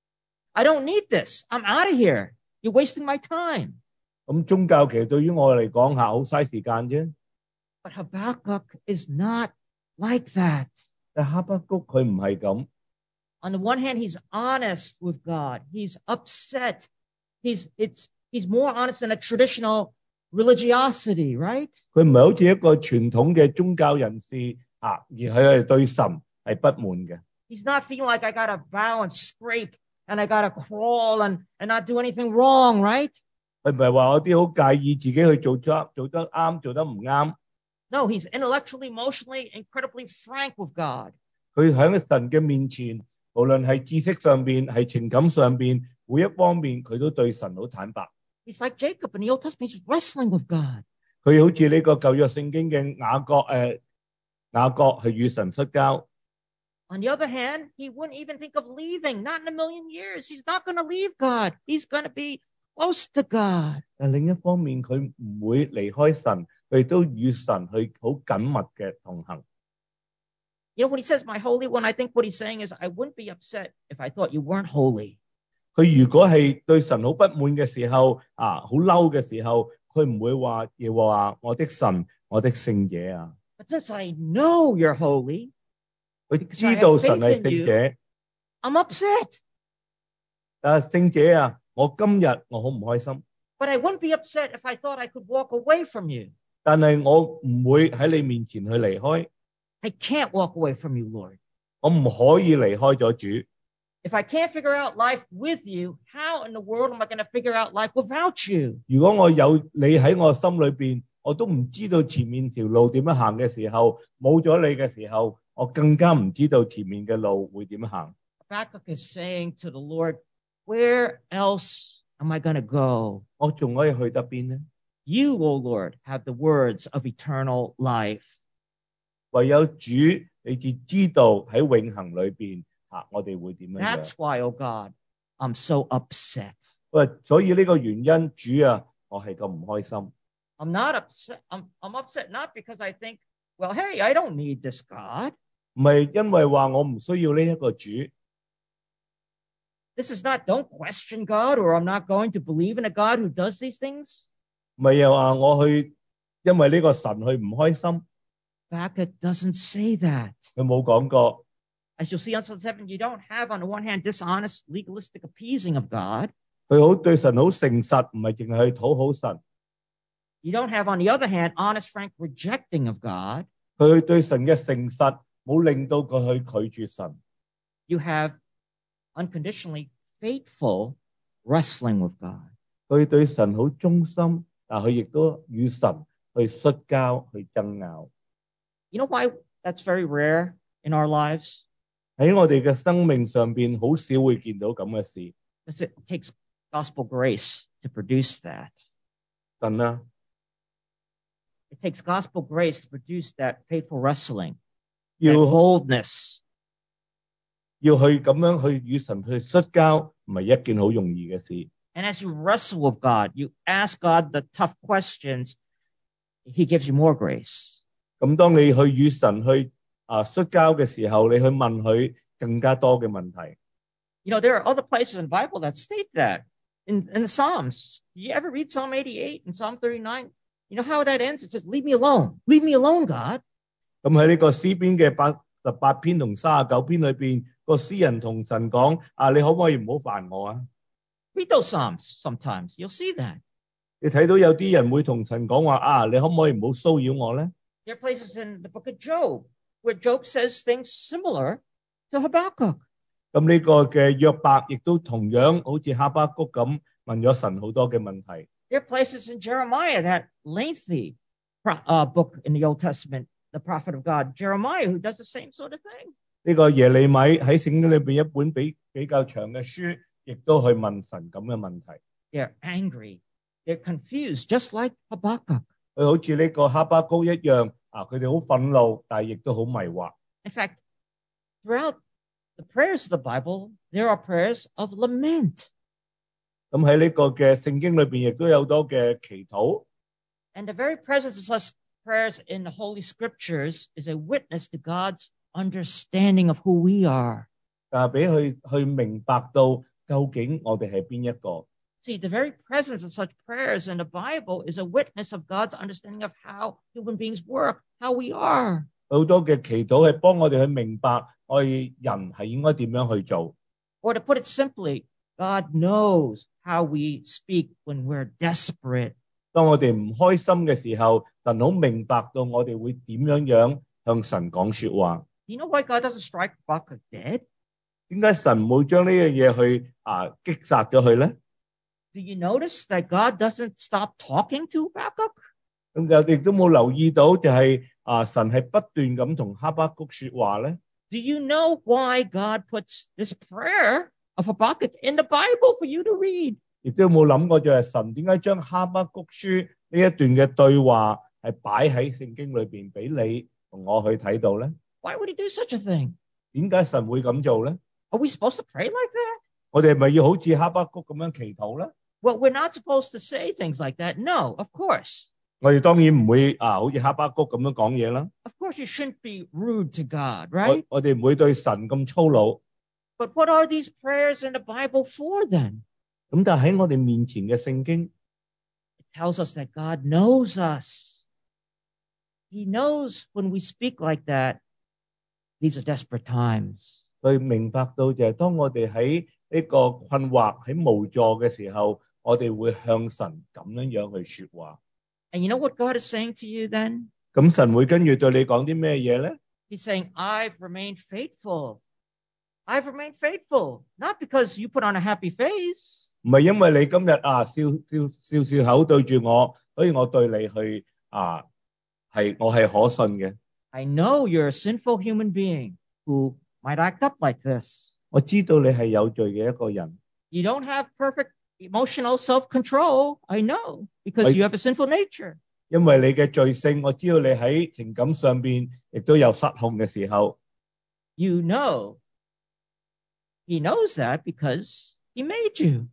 I don't need this. I'm out of here. You're wasting my time. 咁宗教其實對於我嚟講下好嘥時間啫。 But Habakkuk is not like that. 但哈巴谷佢唔係咁。 On the one hand, he's honest with God. He's upset. He's it's he's more honest than a traditional religiosity, right? 佢唔係好似一個傳統嘅宗教人士啊，而佢係對神係不滿嘅。 He's not feeling like I gotta bow and scrape and I gotta crawl and, and not do anything wrong, right? 佢唔係話有啲好介意自己去做咗做得啱，做得唔啱。 No, he's intellectually, emotionally, incredibly frank with God. 佢喺神嘅面前，無論係知識上邊，係情感上邊，每一方面佢都對神好坦白。 He's like Jacob in the Old Testament. He's wrestling with God. 佢好似呢個舊約聖經嘅雅各誒雅各係與神失交。 On the other hand, he wouldn't even think of leaving. Not in a million years. He's not going to leave God. He's going to be close to God. 但另一方面，佢唔會離開神，佢亦都與神去好緊密嘅同行。 You know, when he says, my holy one, I think what he's saying is, I wouldn't be upset if I thought you weren't holy. 佢如果係對神好不滿嘅時候，啊，好嬲嘅時候，佢唔會話耶和華我的神，我的聖者啊。 But since I know you're holy, 佢知道神係聖者， I'm upset. 但係聖者啊，我今日我好唔開心， But I wouldn't be upset if I thought I could walk away from you. 但係我唔會喺你面前去離開， I can't walk away from you, Lord. 我唔可以離開咗主。 If I can't figure out life with you, how in the world am I going to figure out life without you? 如果我有你喺我心裏邊，我都唔知道前面條路點樣行嘅時候，冇咗你嘅時候，我更加唔知道前面嘅路會點行。 Habakkuk is saying to the Lord, where else am I going to go? 我仲可以去得邊呢？ You, O Lord, have the words of eternal life. 唯有主，你至知道喺永恆裏邊啊，我哋會點樣樣。 That's why, oh God, I'm so upset. 喂，所以呢個原因，主啊，我係咁唔開心。 I'm not upset. I'm, I'm upset not because I think, well, hey, I don't need this God. 唔係因為話我唔需要呢一個主， This is not, don't question God, or I'm not going to believe in a God who does these things. 唔係又話我去因為呢個神去唔開心。 Habakkuk doesn't say that. 佢冇講過。 As you'll see on Psalm seven, you don't have, on the one hand, dishonest, legalistic appeasing of God. 佢好對神好誠實，唔係淨係去討好神。 You don't have, on the other hand, honest, frank rejecting of God. 佢對神嘅誠實冇令到佢去拒絕神。 You have unconditionally faithful wrestling with God. 佢對神好忠心，但佢亦都與神去摔跤、去爭拗。 You know why that's very rare in our lives? 喺我哋嘅生命上邊，好少會見到咁嘅事。 Because it takes gospel grace to produce that. 神啊， It takes gospel grace to produce that faithful wrestling, 要 that boldness. 要去咁樣去與神去摔交，唔係一件好容易嘅事。 And as you wrestle with God, you ask God the tough questions, He gives you more grace. 咁當你去與神去啊摔交嘅時候，你去問佢更加多嘅問題。 You know, there are other places in the Bible that state that. In, in the Psalms, you ever read Psalm eighty-eight and Psalm thirty-nine? You know how that ends? It says, leave me alone. Leave me alone, God. 咁喺呢個詩篇嘅八十八篇同三十九篇裏邊，個詩人同神講：啊，你可唔可以唔好煩我啊？ Read those Psalms sometimes. You'll see that. 你睇到有啲人會同神講話：啊，你可唔可以唔好騷擾我咧？ There are places in the book of Job where Job says things similar to Habakkuk. 咁呢個嘅約伯亦都同樣好似哈巴谷咁問咗神好多嘅問題。 There are places in Jeremiah, that lengthy uh, book in the Old Testament, the prophet of God, Jeremiah, who does the same sort of thing. 呢個耶利米喺聖經裏邊一本比比較長嘅書，亦都去問神咁嘅問題。 They're angry. They're confused, just like Habakkuk. 佢好似呢個哈巴谷一樣，啊，佢哋好憤怒，但係亦都好迷惑。 In fact, throughout the prayers of the Bible, there are prayers of lament. 咁喺呢個嘅聖經裏邊，亦都有好多嘅祈禱。 And the very presence of such prayers in the Holy Scriptures is a witness to God's understanding of who we are. 但係俾佢去明白到究竟我哋係邊一個。 See, the very presence of such prayers in the Bible is a witness of God's understanding of how human beings work, how we are. 好多嘅祈禱係幫我哋去明白我哋人係應該點樣去做。 Or to put it simply, God knows how we speak when we're desperate. 當我哋唔開心嘅時候，神好明白到我哋會點樣樣向神講說話。 Do you know why God doesn't strike Habakkuk dead? 點解神唔會將呢樣嘢去啊擊殺咗佢咧？ Do you notice that God doesn't stop talking to Habakkuk? 咁就亦都冇留意到就係啊神係不斷咁同哈巴谷說話咧。 Do you know why God puts this prayer of Habakkuk in the Bible for you to read? 亦都冇諗過就係神點解將哈巴谷書呢一段嘅對話係擺喺聖經裏邊俾你同我去睇到咧？ Why would he do such a thing? 點解神會咁做咧？ Are we supposed to pray like that? 我哋係咪要好似哈巴谷咁樣祈禱咧？ Well, we're not supposed to say things like that. No, of course. 我哋當然唔會啊，好似哈巴谷咁樣講嘢啦。 Of course, you shouldn't be rude to God, 我 right? 我哋唔會對神咁粗魯。 But what are these prayers in the Bible for then? 咁但係喺我哋面前嘅聖經 It tells us that God knows us. He knows when we speak like that, these are desperate times. 佢明白到就係當我哋喺呢個困惑喺無助嘅時候，我哋會向神咁樣樣去說話。 And you know what God is saying to you then? 咁神會跟住對你講啲咩嘢咧？ He's saying, I've remained faithful. I've remained faithful. Not because you put on a happy face. 唔係因為你今日啊笑笑笑笑口對住我，所以我對你去啊係我係可信嘅。 I know you're a sinful human being who might act up like this. 我知道你係有罪嘅一個人。 You don't have perfect emotional self-control. I know, because you have a sinful nature. 因為你嘅罪性，我知道你喺情感上邊亦都有失控嘅時候。 You know. He knows that because he made you.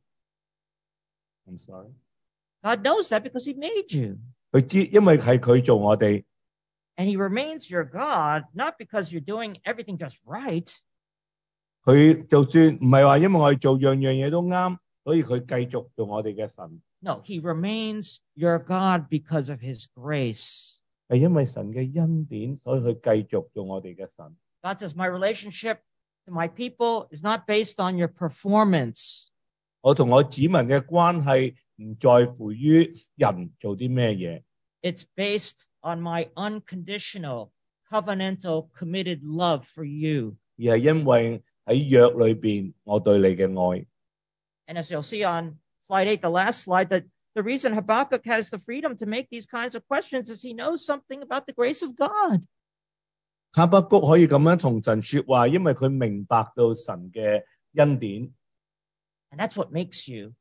I'm sorry. God knows that because he made you. 佢知，因為係佢做我哋。 And he remains your God, not because you're doing everything just right. 佢就算唔係話因為我哋做樣樣嘢都啱，所以佢繼續做我哋嘅神。 No, he remains your God because of his grace. 係因為神嘅恩典，所以佢繼續做我哋嘅神。 God says, my relationship to my people is not based on your performance. 我同我子民嘅關係唔在乎於人做啲咩嘢， It's based on my unconditional, covenantal, committed love for you. 而係因為喺約裏邊我對你嘅愛。 And as you'll see on slide eight, the last slide, that the reason Habakkuk has the freedom to make these kinds of questions is he knows something about the grace of God. 哈巴谷可以咁樣同神說話，因為佢明白到神嘅恩典。 And that's what makes you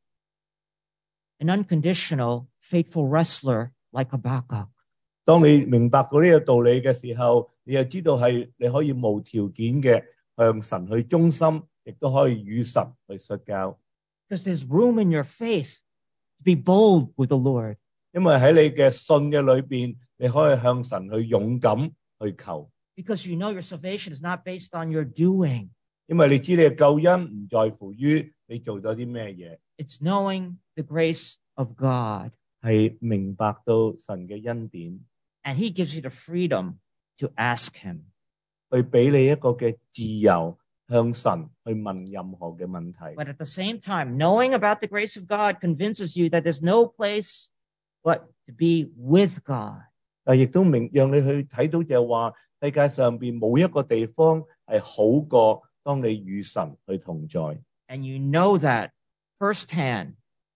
an unconditional, faithful wrestler like Habakkuk. 當你明白到呢個道理嘅時候，你就知道係你可以無條件嘅向神去忠心，亦都可以與神去摔交。 Because there's room in your faith to be bold with the Lord. 因為喺你嘅信嘅裏邊，你可以向神去勇敢去求。 Because you know your salvation is not based on your doing. 因為你知你嘅救恩唔在乎於你做咗啲咩嘢， It's knowing the grace of God. 係明白到神嘅恩典， And he gives you the freedom to ask him. 去俾你一個嘅自由向神去問任何嘅問題。 But at the same time, knowing about the grace of God convinces you that there's no place but to be with God. 但亦都明讓你去睇到就係話，世界上邊冇一個地方係好過當你與神去同在。 And you know that firsthand.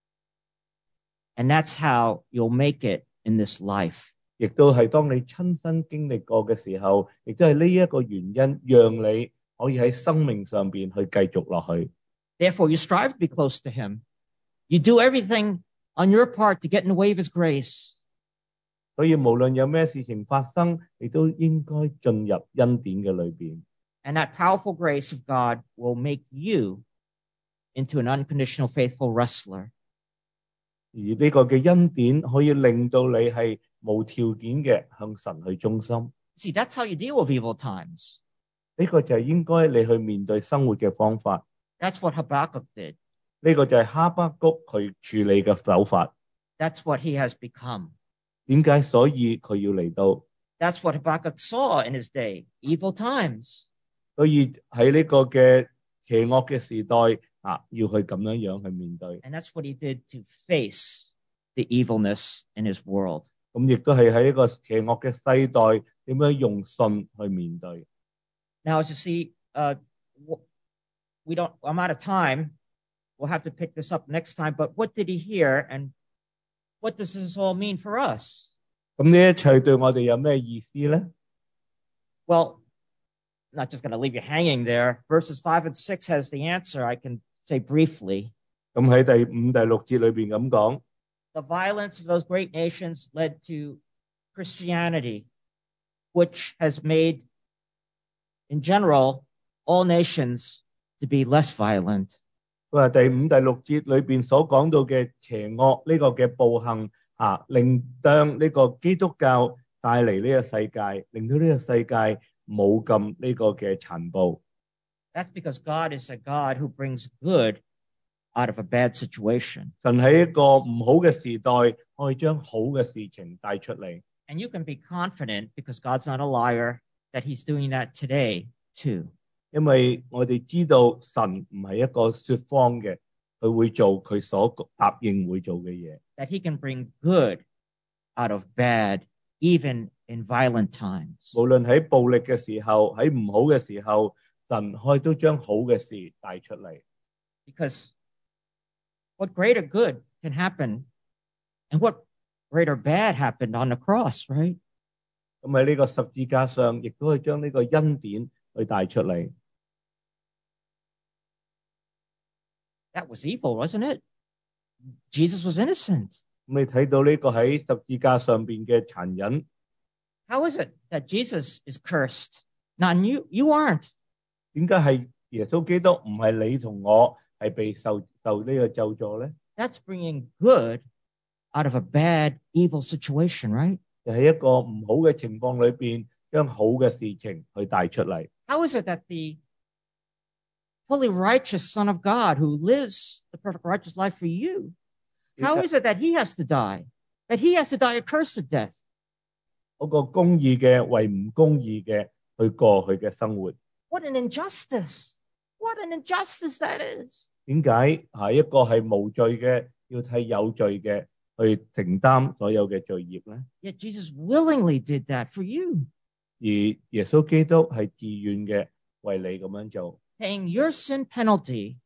And that's how you'll make it in this life. 亦都係當你親身經歷過嘅時候，亦都係呢一個原因，讓你可以喺生命上邊去繼續落去。 Therefore, you strive to be close to him. You do everything on your part to get in the way of his grace. 所以無論有咩事情發生，你都應該進入恩典嘅裏邊。 And that powerful grace of God will make you into an unconditional, faithful wrestler. 而呢個嘅恩典可以令到你係無條件嘅向神去忠心。 See, that's how you deal with evil times. 呢個就係應該你去面對生活嘅方法。 That's what Habakkuk did. 呢個就係哈巴谷去處理嘅手法。 That's what he has become. 點解所以佢要嚟到？ That's what Habakkuk saw in his day, evil times. 所以喺呢個嘅邪惡嘅時代啊，要去咁樣樣去面對。 And that's what he did to face the evilness in his world. 咁亦都係喺一個邪惡嘅世代，點樣用信去面對。 Now, as you see, uh, we don't, I'm out of time. We'll have to pick this up next time. But what did he hear? And what does this all mean for us? 咁呢一切對我哋有咩意思咧？ Well, I'm not just going to leave you hanging there. Verses five and six has the answer. I can say briefly. 咁喺第五、第六節裏邊咁講， The violence of those great nations led to Christianity, which has made, in general, all nations to be less violent. 佢話第五、第六節裏邊所講到嘅邪惡呢個嘅暴行啊，令將呢個基督教帶嚟呢個世界，令到呢個世界冇咁呢個嘅殘暴。 That's because God is a God who brings good out of a bad situation. 神喺一個唔好嘅時代，可以將好嘅事情帶出嚟。 And you can be confident, because God's not a liar, that he's doing that today too. 因為我哋知道神唔係一個說謊嘅，佢會做佢所答應會做嘅嘢。 That he can bring good out of bad, even in violent times. 無論喺暴力嘅時候，喺唔好嘅時候，神可以都將好嘅事帶出嚟。 Because what greater good can happen, and what greater bad happened on the cross, right? 咁喺呢個十字架上，亦都可以將呢個恩典去帶出嚟。 That was evil, wasn't it? Jesus was innocent. 咁你睇到呢個喺十字架上邊嘅殘忍， How is it that Jesus is cursed? Not you. You aren't. 點解係耶穌基督唔係你同我係被受受呢個咒詛咧？ That's bringing good out of a bad, evil situation, right? 就喺一個唔好嘅情況裏邊，將好嘅事情去帶出嚟。 How is it that the fully righteous Son of God, who lives the perfect righteous life for you, how is it that he has to die? That he has to die a cursed death? 嗰個公義嘅為唔公義嘅去過佢嘅生活， What an injustice! What an injustice that is! 點解係一個係無罪嘅要替有罪嘅去承擔所有嘅罪孽咧？ Yet Jesus willingly did that for you, 而耶穌基督係自願嘅為你咁樣做， paying your sin penalty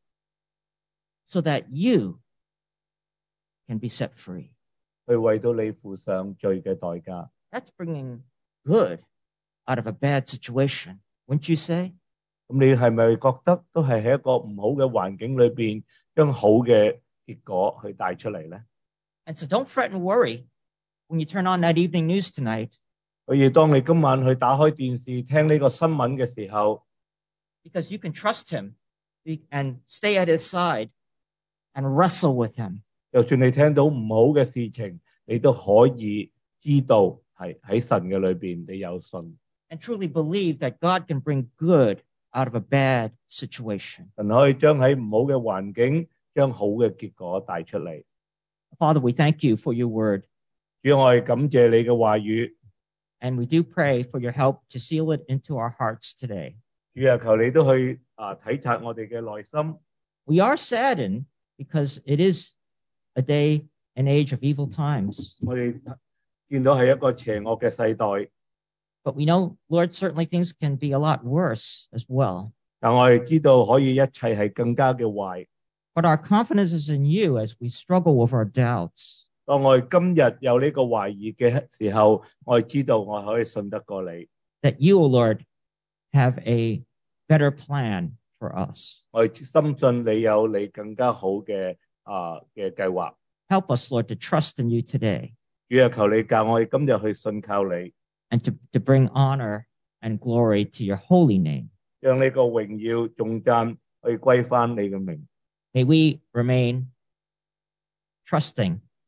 so that you can be set free. 去為到你付上罪嘅代價。 That's bringing good out of a bad situation, wouldn't you say? 咁你係咪覺得都係喺一個唔好嘅環境裏邊，將好嘅結果去帶出嚟咧？ And so don't fret and worry when you turn on that evening news tonight, 所以當你今晚去打開電視聽呢個新聞嘅時候， because you can trust him and stay at his side and wrestle with him. 就算你聽到唔好嘅事情，你都可以知道係喺神嘅裏邊，你有信， And truly believe that God can bring good out of a bad situation. 神可以將喺唔好嘅環境，將好嘅結果帶出嚟。 Father, we thank you for your word, 主，我係感謝你嘅話語， and we do pray for your help to seal it into our hearts today. 主啊，求你都去啊體察我哋嘅內心。 We are saddened because it is a day and age of evil times. 我哋見到係一個邪惡嘅世代， But we know, Lord, certainly things can be a lot worse as well. 但我哋知道可以一切係更加嘅壞。 But our confidence is in you as we struggle with our doubts. 當我哋今日有呢個懷疑嘅時候，我哋知道我可以信得過你。 That you, O Lord, have a better plan for us. 我哋深信你有你更加好嘅啊嘅計劃。 Help us, Lord, to trust in you today 主啊，求你教我哋今日去信靠你， and to, to bring honor and glory to your holy name. 讓你個榮耀頌讚去歸翻你嘅名。 May we remain trusting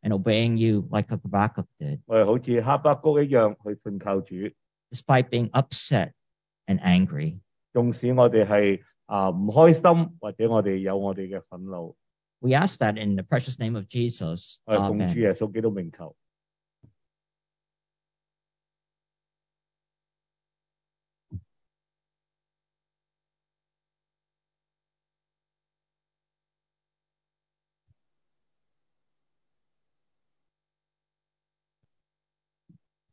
and obeying you like Habakkuk did, 我哋好似哈巴谷一樣去信靠主， despite being upset and angry. 縱使我哋係啊唔開心，或者我哋有我哋嘅憤怒， We ask that in the precious name of Jesus. 我哋奉主 Amen. 耶穌基督名求。